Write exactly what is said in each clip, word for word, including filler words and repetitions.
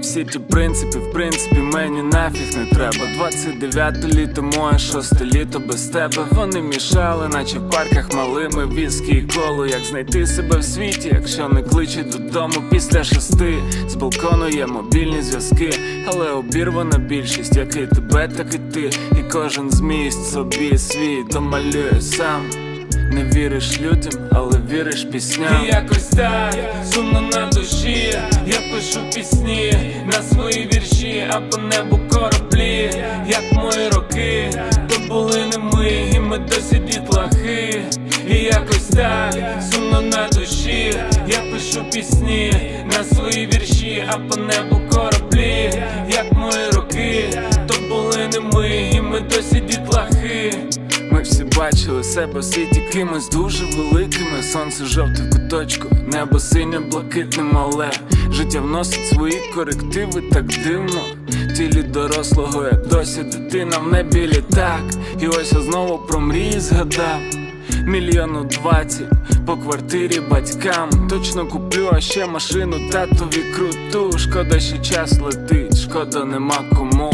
всі ті принципи, в принципі, мені нафіг не треба. Двадцять дев'яте літо, моє шосте літо без тебе. Вони мішали, наче в парках малими, віскі і колу. Як знайти себе в світі, якщо не кличуть додому після шести. З балкону є мобільні зв'язки, але обірвана більшість, як і тебе, так і ти. І кожен зміст собі свій домалює сам. Не віриш людям, але віриш пісням. І якось так, сумно на душі. Я пишу пісні на свої вірші, а по небу кораблі. Як мої роки, то були не ми, і ми досі дітлахи. І якось так, сумно на душі. Я пишу пісні на свої вірші, а по небу кораблі. Як мої роки, то були не ми, і ми досі дітлахи. Ми всі бачили себе в світі кимось дуже великими. Сонце жовте в куточку, небо синє блакитним, але життя вносить свої корективи так дивно. В тілі дорослого я досі дитина, в небі літак. І ось я знову про мрії згадав. Мільйону двадцять по квартирі батькам. Точно куплю, а ще машину татові круту. Шкода, що час летить, шкода нема кому.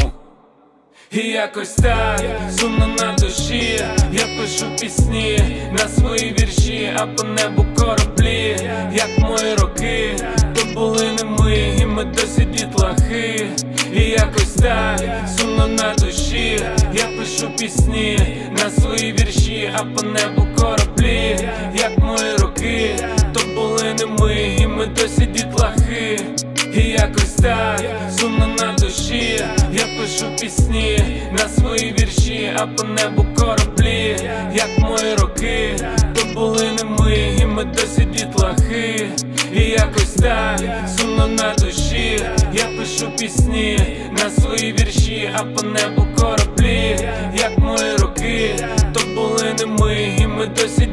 І якось так, сумно на душі. Я пишу пісні на свої вірші, а по небу кораблі. Як мої роки, то були не ми, і ми досі дітлахи. І якось так, сумно на душі. Я пишу пісні на свої вірші, а по небу кораблі. Як мої роки, то були не ми, і ми досі дітлахи. І якось так, сумно на душі. Я пишу пісні на свої вірші, а по небу кораблі. Як мої роки, то були не ми, і ми досі дітлахи. І якось так, сумно на душі. Я пишу пісні на свої вірші, а по небу кораблі. Як мої роки, то були не ми, і ми досі